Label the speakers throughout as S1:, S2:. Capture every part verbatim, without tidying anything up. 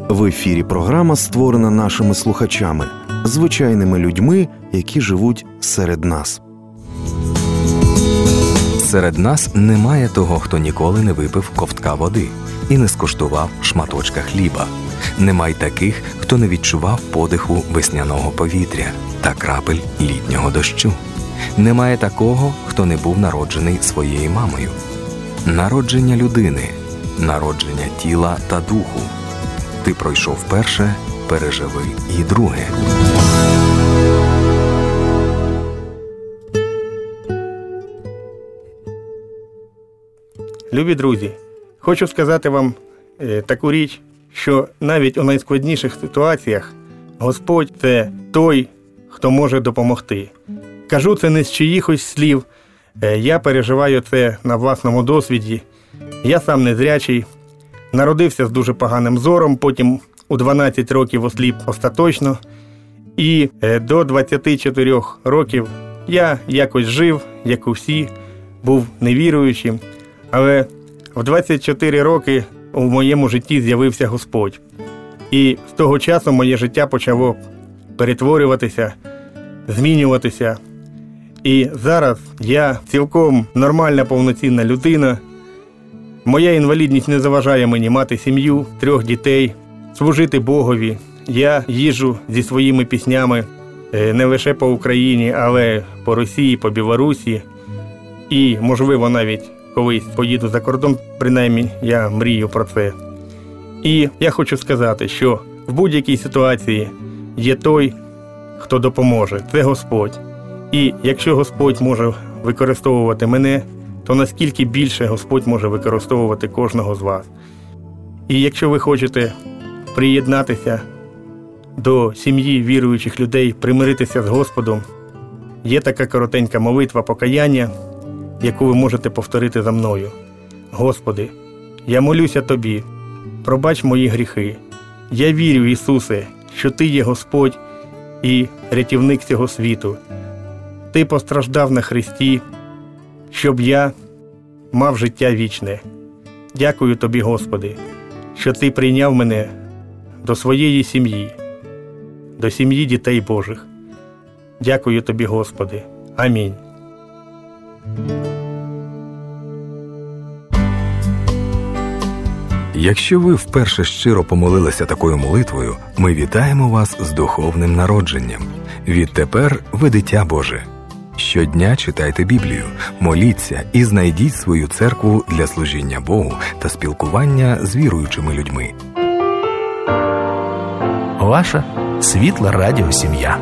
S1: В ефірі програма, створена нашими слухачами, звичайними людьми, які живуть серед нас.
S2: Серед нас немає того, хто ніколи не випив ковтка води і не скуштував шматочка хліба. Немає таких, хто не відчував подиху весняного повітря та крапель літнього дощу. Немає такого, хто не був народжений своєю мамою. Народження людини, народження тіла та духу. Ти пройшов перше, переживи і друге.
S3: Любі друзі, хочу сказати вам е, таку річ, що навіть у найскладніших ситуаціях Господь – це той, хто може допомогти. Кажу це не з чиїхось слів, е, я переживаю це на власному досвіді. Я сам незрячий, народився з дуже поганим зором, потім у дванадцять років осліп остаточно. І е, до двадцяти чотирьох років я якось жив, як усі, був невіруючим. Але в двадцять чотири роки у моєму житті з'явився Господь. І з того часу моє життя почало перетворюватися, змінюватися. І зараз я цілком нормальна, повноцінна людина. Моя інвалідність не заважає мені мати сім'ю, трьох дітей, служити Богові. Я їжджу зі своїми піснями не лише по Україні, але по Росії, по Білорусі. І, можливо, навіть колись поїду за кордон, принаймні я мрію про це. І я хочу сказати, що в будь-якій ситуації є той, хто допоможе. Це Господь. І якщо Господь може використовувати мене, то наскільки більше Господь може використовувати кожного з вас. І якщо ви хочете приєднатися до сім'ї віруючих людей, примиритися з Господом, є така коротенька молитва покаяння, яку ви можете повторити за мною. Господи, я молюся Тобі, пробач мої гріхи. Я вірю, Ісусе, що Ти є Господь і рятівник цього світу. Ти постраждав на хресті, щоб я мав життя вічне. Дякую Тобі, Господи, що Ти прийняв мене до своєї сім'ї, до сім'ї дітей Божих. Дякую Тобі, Господи. Амінь.
S2: Якщо ви вперше щиро помолилися такою молитвою, ми вітаємо вас з духовним народженням. Відтепер ви дитя Боже. Щодня читайте Біблію, моліться і знайдіть свою церкву для служіння Богу та спілкування з віруючими людьми.
S4: Ваша світла радіосім'я.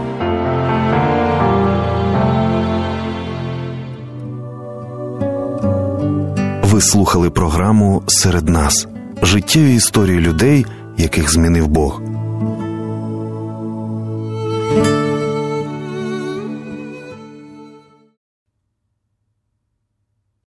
S1: Ви слухали програму «Серед нас» – життєві історії людей, яких змінив Бог.